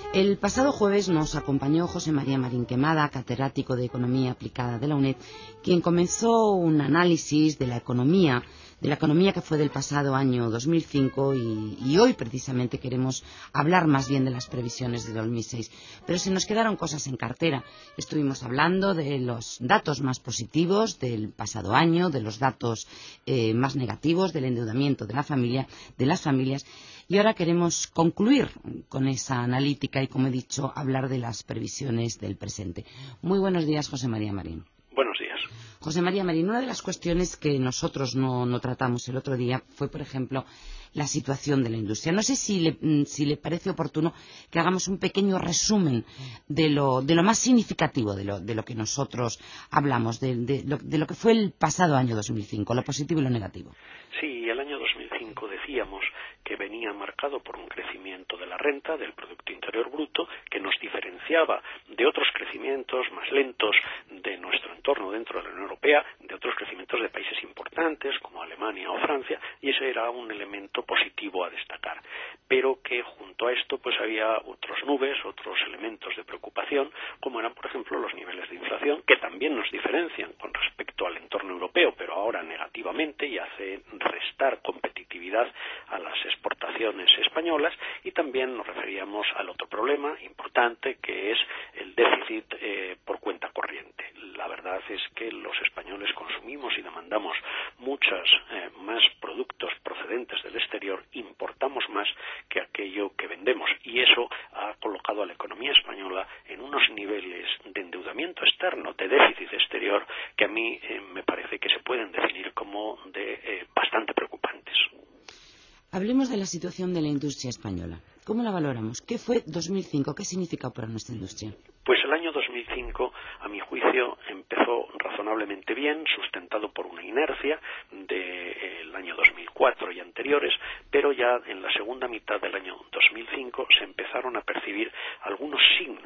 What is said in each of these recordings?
El pasado jueves nos acompañó José María Marín Quemada, catedrático de Economía Aplicada de la UNED, quien comenzó un análisis de la economía que fue del pasado año 2005 y hoy precisamente queremos hablar más bien de las previsiones de 2006. Pero se nos quedaron cosas en cartera. Estuvimos hablando de los datos más positivos del pasado año, de los datos más negativos, del endeudamiento de las familias. Y ahora queremos concluir con esa analítica y, como he dicho, hablar de las previsiones del presente. Muy buenos días, José María Marín. Buenos días. José María Marín, una de las cuestiones que nosotros no tratamos el otro día fue, por ejemplo, la situación de la industria. No sé si le parece oportuno que hagamos un pequeño resumen de lo más significativo de lo que nosotros hablamos, de lo que fue el pasado año 2005, lo positivo y lo negativo. Sí, el año 2005 decíamos que venía marcado por un crecimiento de la renta, del Producto Interior Bruto, que nos diferenciaba de otros crecimientos más lentos de nuestro entorno dentro de la Unión Europea, de otros crecimientos de países importantes como Alemania o Francia, y ese era un elemento positivo a destacar. Pero que junto a esto pues había otras nubes, otros elementos de preocupación, como eran, por ejemplo, los niveles de inflación, que también nos diferencian con respecto al entorno europeo, pero ahora negativamente, y hace restar competitividad a las exportaciones españolas, y también nos referíamos al otro problema importante, que es el déficit por cuenta corriente. La verdad es que los españoles consumimos y demandamos muchos más productos procedentes del exterior, importamos más que aquello que vendemos, y eso ha colocado a la economía española en unos niveles de endeudamiento externo, de déficit exterior, que a mí me parece que se pueden definir como de bastante preocupantes. Hablemos de la situación de la industria española. ¿Cómo la valoramos? ¿Qué fue 2005? ¿Qué significó para nuestra industria? Pues el año 2005, a mi juicio, empezó razonablemente bien, sustentado por una inercia del año 2004 y anteriores, pero ya en la segunda mitad del año 2005 se empezaron a percibir algunos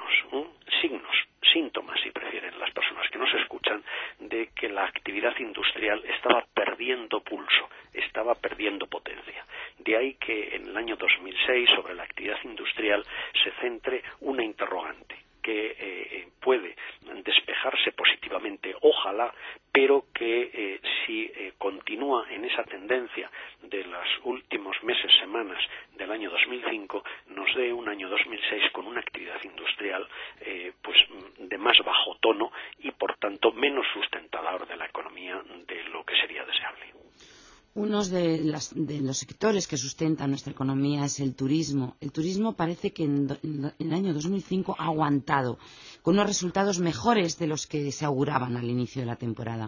síntomas, si prefieren las personas que nos escuchan, de que la actividad industrial estaba perdiendo pulso, estaba perdiendo potencia. De ahí que en el año 2006, sobre la actividad industrial, se centre una interrogante que puede despejarse positivamente, ojalá, pero que si continúa en esa tendencia de los últimos meses, semanas del año 2005, nos dé un año 2006 con una actividad industrial pues de más bajo tono y, por tanto, menos sustentador de la economía de lo que sería deseable. Uno de los sectores que sustentan nuestra economía es el turismo. El turismo parece que en el año 2005 ha aguantado, con unos resultados mejores de los que se auguraban al inicio de la temporada.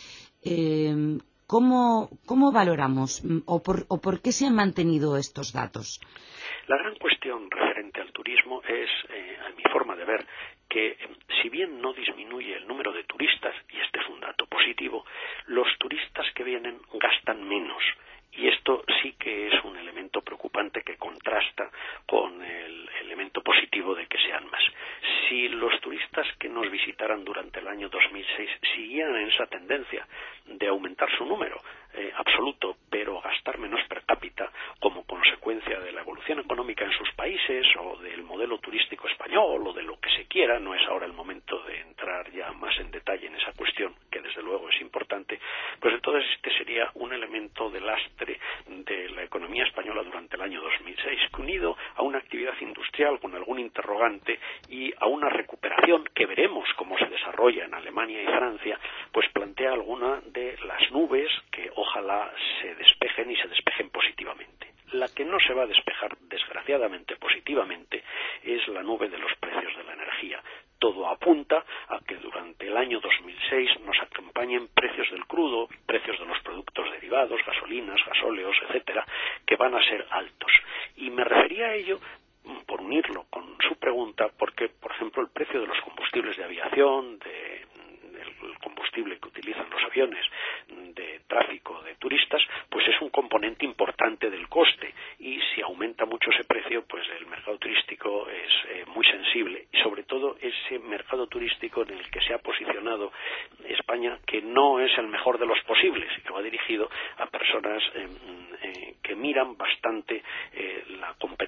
¿Cómo valoramos o por qué se han mantenido estos datos? La gran cuestión referente al turismo es, a mi forma de ver, que si bien no disminuye el número de turistas, y este es un dato positivo, los turistas que vienen gastan menos. Y esto sí que es un elemento preocupante que contrasta con el elemento positivo de que sean más. Si los turistas que nos visitaran durante el año 2006 siguieran en esa tendencia de aumentar su número absoluto, pero gastar menos per cápita, como consecuencia de la evolución económica en sus países o del modelo turístico español o de lo que se quiera, no es ahora el momento de entrar ya más en detalle en esa cuestión, que desde luego es importante, pues entonces este sería un elemento de lastre de la economía española durante el año 2006, que unido a una actividad industrial con algún interrogante y a una recuperación que veremos cómo se desarrolla en Alemania y Francia, pues plantea alguna de las nubes que ojalá se despejen y se despejen positivamente. La que no se va a despejar, desgraciadamente, positivamente, es la nube de los precios de la energía. Todo apunta a que durante el año 2006 nos acompañen precios del crudo, precios de los productos derivados, gasolinas, gasóleos, etcétera, que van a ser altos. Y me refería a ello por unirlo con su pregunta, porque, por ejemplo, el precio de los combustibles de aviación, del combustible que utilizan los aviones de tráfico de turistas, pues es un componente importante del coste, y si aumenta mucho ese precio, pues el mercado turístico es muy sensible, y sobre todo ese mercado turístico en el que se ha posicionado España, que no es el mejor de los posibles, y que va dirigido a personas que miran bastante la competencia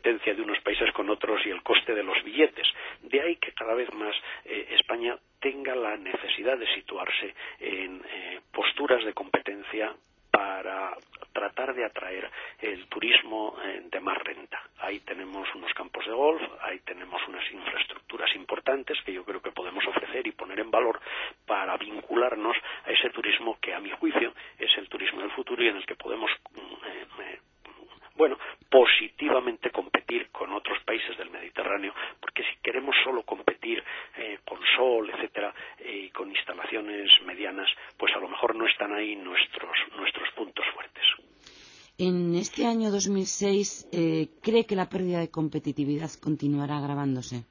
competencia de unos países con otros y el coste de los billetes. De ahí que cada vez más España tenga la necesidad de situarse en posturas de competencia para tratar de atraer el turismo de más renta. Ahí tenemos unos campos de golf, ahí tenemos unas infraestructuras importantes que yo creo que podemos ofrecer y poner en valor para vincularnos a ese turismo que, a mi juicio, es el turismo del futuro y en el que podemos positivamente competir con otros países del Mediterráneo, porque si queremos solo competir con sol, etcétera, y con instalaciones medianas, pues a lo mejor no están ahí nuestros puntos fuertes. En este año 2006, ¿cree que la pérdida de competitividad continuará agravándose?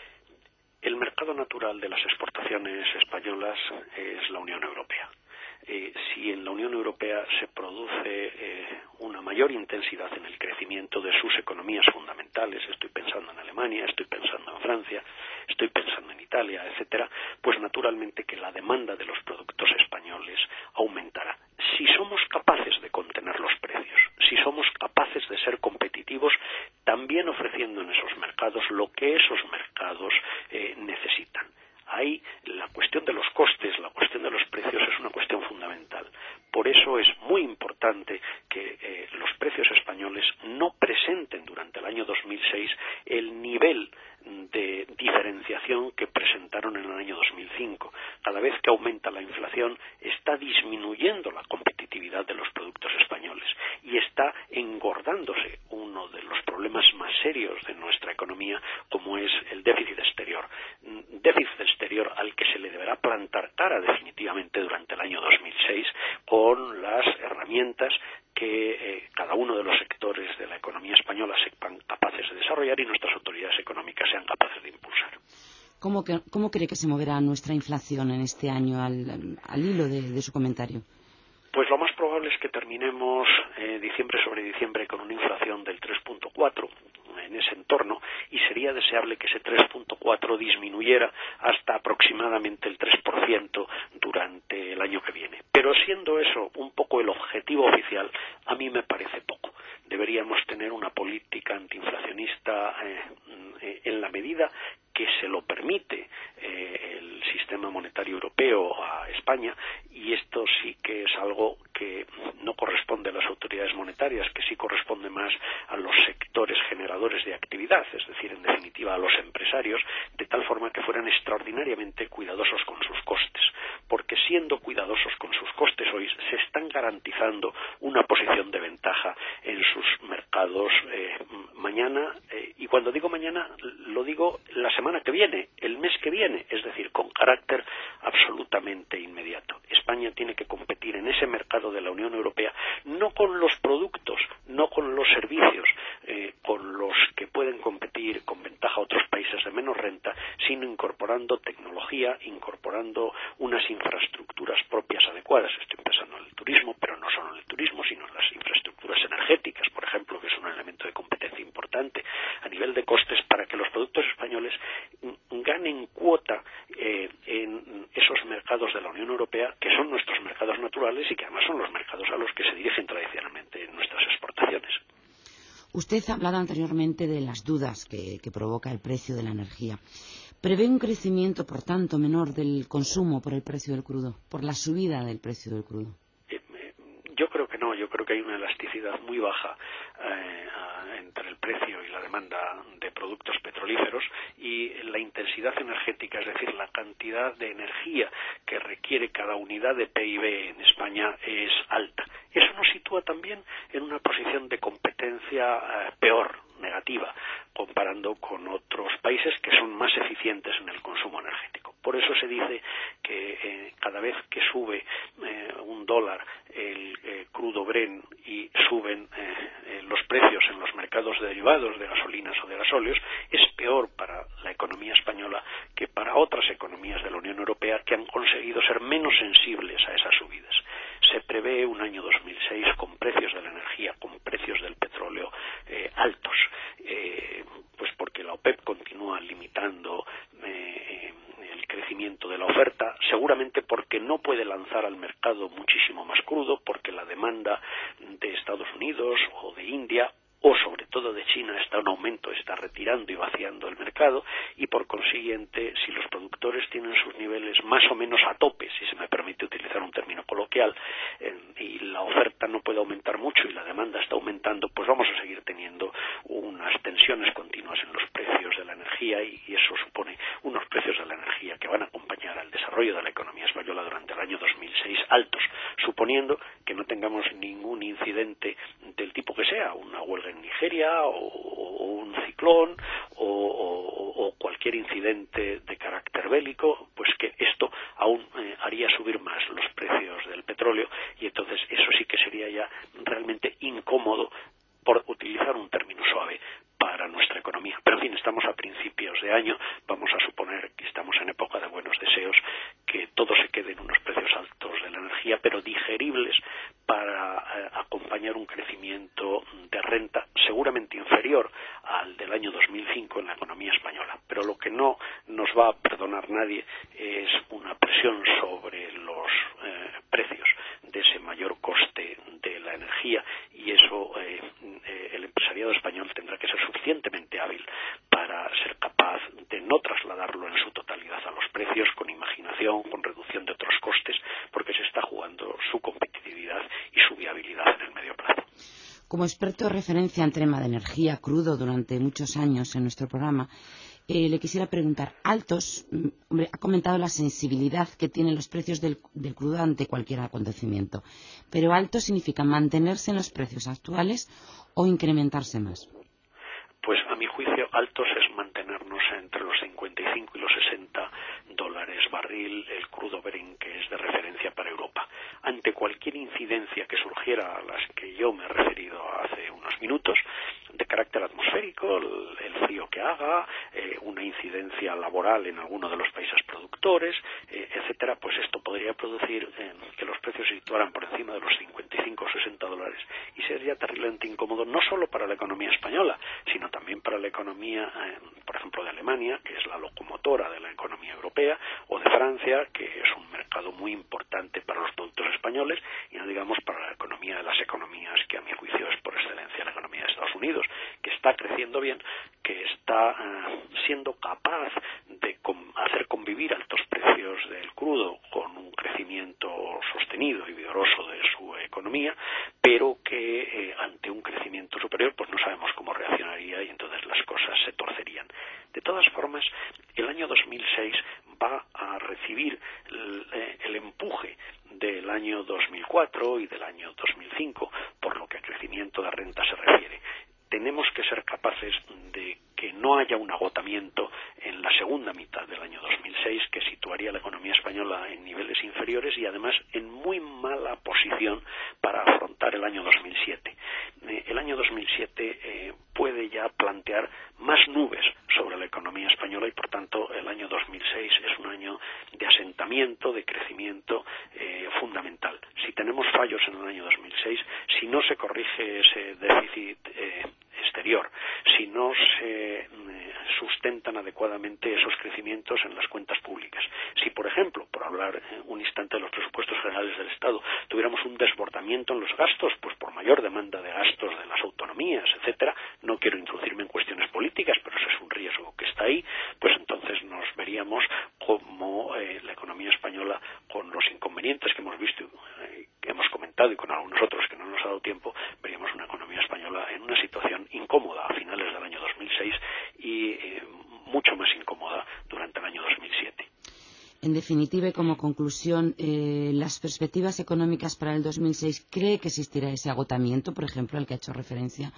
El mercado natural de las exportaciones españolas es la Unión Europea. Si en la Unión Europea se produce una mayor intensidad en el crecimiento de sus economías fundamentales, estoy pensando en Alemania, estoy pensando en Francia, estoy pensando en Italia, etcétera, pues naturalmente que la demanda de los productos españoles aumentará. Si somos capaces de contener los precios, si somos capaces de ser competitivos, también ofreciendo en esos mercados lo que esos mercados necesitan. Ahí la cuestión de los costes, la cuestión de los precios es una cuestión fundamental. Por eso es muy importante que los precios españoles no presenten durante el año 2006 el nivel de diferenciación que presentaron en el año 2005. Cada vez que aumenta la inflación está disminuyendo la competitividad de los productos españoles y está engordándose uno de los problemas más serios de nuestra economía, como es el déficit exterior. Déficit exterior al que se le deberá plantar cara definitivamente durante el año 2006 con las herramientas que cada uno de los sectores de la economía española sepan capaces de desarrollar y nuestras autoridades económicas sean capaces de impulsar. ¿Cómo cree que se moverá nuestra inflación en este año al hilo de su comentario? Pues lo más probable es que terminemos diciembre sobre diciembre con una inflación del 3.4 en ese entorno, y sería deseable que ese 3.4 disminuyera hasta aproximadamente el 3% durante el año que viene. Pero siendo eso un poco el objetivo oficial, a mí me parece poco. Deberíamos tener una política antiinflacionista en la medida que se lo permite el sistema monetario europeo a España, y esto sí que es algo que no corresponde a las autoridades monetarias, que sí corresponde más a los sectores generadores de actividad, es decir, en definitiva a los empresarios, de tal forma que fueran extraordinariamente cuidadosos con sus costes, porque siendo cuidadosos con sus costes hoy se están garantizando una posición de ventaja en sus mercados mañana, y cuando digo mañana lo digo la semana que viene, el mes que viene, es decir, con carácter absolutamente inmediato. España tiene que competir en ese mercado de la Unión Europea no con los productos, no con los servicios con los que pueden competir con ventaja otros países de menos renta, sino incorporando tecnología, incorporando unas infraestructuras propias adecuadas. Estoy pensando en el turismo, pero no solo en el turismo, sino en las infraestructuras energéticas, por ejemplo, que es un elemento de competencia importante a nivel de costes, para que los productos españoles ganen cuota en esos mercados de la Unión Europea, que son nuestros mercados naturales y que además son los mercados a los que se dirigen tradicionalmente nuestras exportaciones. Usted ha hablado anteriormente de las dudas que provoca el precio de la energía. ¿Prevé un crecimiento, por tanto, menor del consumo por el precio del crudo, por la subida del precio del crudo? Yo creo que no, yo creo que hay una elasticidad muy baja entre el precio y la demanda de productos petrolíferos, y la intensidad energética, es decir, la cantidad de energía que requiere cada unidad de PIB en España es alta. Eso nos sitúa también en una posición de competencia peor, negativa, comparando con otros países que son más eficientes en el consumo energético. Por eso se dice que cada vez que sube $1 el crudo Brent y suben los precios en los mercados de derivados de gasolinas o de gasóleos, es peor para la economía española que para otras economías de la Unión Europea que han conseguido ser menos sensibles a esas subidas. Se prevé un año 2006 con precios de la energía, con precios del petróleo altos, pues porque la OPEP continúa limitando el crecimiento de la oferta, seguramente porque no puede lanzar al mercado muchísimo más crudo, porque la demanda de Estados Unidos o de India o sobre todo de China está en aumento, está retirando y vaciando el mercado, y por consiguiente, si los productores tienen sus niveles más o menos a tope, si se me permite utilizar un término coloquial, y la oferta no puede aumentar mucho y la demanda está aumentando, pues vamos a seguir teniendo unas tensiones continuas en los precios de la energía, y eso supone unos precios de la energía que van a acompañar al desarrollo de la economía española durante el año 2006 altos, suponiendo que no tengamos ningún incidente del tipo que sea, una huelga en Nigeria o un ciclón o cualquier incidente de carácter bélico, pues que esto aún haría subir más los precios del petróleo, y entonces eso sí que sería ya realmente incómodo, por utilizar un término suave, para nuestra economía. Pero en fin, estamos a principios de año, vamos a suponer que estamos en época de buenos deseos, que todo se quede en unos precios altos de la energía, pero digeribles para acompañar un crecimiento de renta seguramente inferior al del año 2005 en la economía española. Pero lo que no nos va a perdonar nadie es una presión sobre los precios de ese mayor coste de la energía, y eso el empresariado español tendrá que ser suficientemente hábil para ser capaz de no trasladarlo en su totalidad a los precios, con imaginación, con reducción de otros costes, porque se está jugando su competitividad y su viabilidad en el medio plazo. Como experto de referencia en tema de energía crudo durante muchos años en nuestro programa, le quisiera preguntar, Altos, hombre, ha comentado la sensibilidad que tienen los precios del crudo ante cualquier acontecimiento, pero alto significa mantenerse en los precios actuales o incrementarse más. Pues a mi juicio altos es mantenernos entre los 55 y los 60 dólares barril el crudo Brent, que es de referencia para Europa. Ante cualquier incidencia que surgiera, a las que yo me he referido hace unos minutos, de carácter atmosférico, el frío que haga, una incidencia laboral en alguno de los países productores, etcétera, pues esto podría producir que los precios se situaran por encima de los 55 o 60 dólares, y sería terriblemente incómodo no solo para la economía española, sino también para la economía, por ejemplo, de Alemania, que es la locomotora de la economía europea, o de Francia, que es un mercado muy importante para los productos españoles, y no digamos para la economía de las economías, que a mi juicio es por excelencia la economía de Estados Unidos, que está creciendo bien, que está siendo capaz de hacer convivir altos precios del crudo con un crecimiento sostenido y vigoroso de su economía, pero que ante un crecimiento superior pues no sabemos cómo reaccionaría, y entonces las cosas se torcerían. De todas formas, el año 2006 va a recibir el empuje del año 2004 y del año 2005, por lo que a crecimiento de renta se refiere. Tenemos que ser capaces de que no haya un agotamiento en la segunda mitad del año 2006, que situaría la economía española en niveles inferiores y además en muy mala posición para afrontar el año 2007. El año 2007 puede ya plantear más nubes sobre la economía española, y por tanto el año 2006 es un año de asentamiento, de crecimiento fundamental. Si tenemos fallos en el año 2006, si no se corrige ese déficit exterior, si no se sustentan adecuadamente esos crecimientos en las cuentas públicas, si por ejemplo, por hablar un instante de los presupuestos generales del Estado, tuviéramos un desbordamiento en los gastos, pues por mayor demanda de gastos de las autonomías, etcétera, no quiero introducirme en cuestiones políticas, pero ese es un riesgo que está ahí, pues entonces nos veríamos como la economía española, con los inconvenientes que hemos visto, que hemos comentado, y con algunos otros que no nos ha dado tiempo, veríamos una economía española en una situación incómoda a finales del año 2006 y mucho más incómoda durante el año 2007. En definitiva, y como conclusión, las perspectivas económicas para el 2006, ¿cree que existirá ese agotamiento, por ejemplo, al que ha hecho referencia?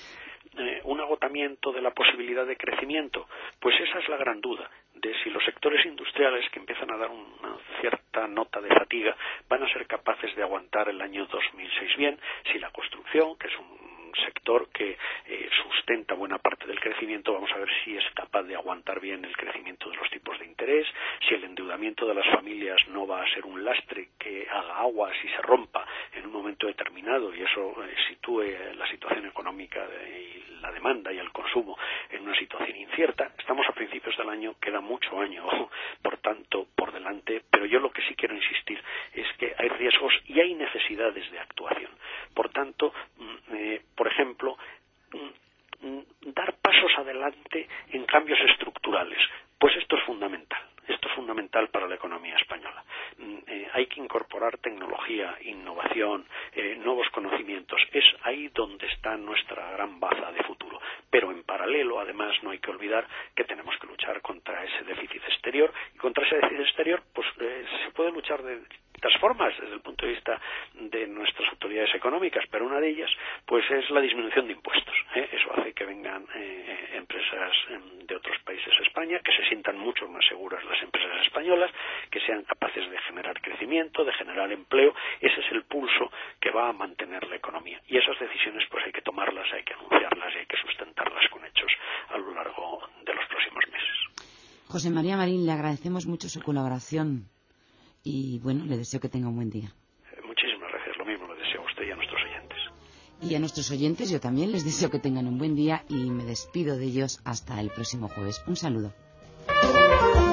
Un agotamiento de la posibilidad de crecimiento, pues esa es la gran duda, de si los sectores industriales, que empiezan a dar una cierta nota de fatiga, van a ser capaces de aguantar el año 2006 bien, si la construcción, que es un sector que sustenta buena parte del crecimiento, vamos a ver si es capaz de aguantar bien el crecimiento de los tipos de interés, si el endeudamiento de las familias no va a ser un lastre que haga aguas y se rompa en un momento determinado, y eso sitúe la situación económica y la demanda y el consumo en una situación incierta. Estamos a principios del año, queda mucho año, por tanto, por delante, pero yo lo que sí quiero insistir es que hay riesgos y hay necesidades de actuación. Por tanto, por ejemplo, adelante en cambios estructurales. Pues esto es fundamental. Esto es fundamental para la economía española. Hay que incorporar tecnología, innovación, nuevos conocimientos. Es ahí donde está nuestra gran baza de futuro. Pero en paralelo, además, no hay que olvidar que tenemos que luchar contra ese déficit exterior. Y contra ese déficit exterior, pues se puede luchar de distintas formas desde el punto de vista de nuestras autoridades económicas, pero una de ellas pues es la disminución de impuestos. Eso hace que vengan empresas de otros países a España, que se sientan mucho más seguras las empresas españolas, que sean capaces de generar crecimiento, de generar empleo. Ese es el pulso que va a mantener la economía. Y esas decisiones pues hay que tomarlas, hay que anunciarlas y hay que sustentarlas con hechos a lo largo de los próximos meses. José María Marín, le agradecemos mucho su colaboración y bueno, le deseo que tenga un buen día. Muchísimas gracias, lo mismo le deseo a usted y a nuestros oyentes. Y a nuestros oyentes yo también les deseo que tengan un buen día y me despido de ellos hasta el próximo jueves. Un saludo.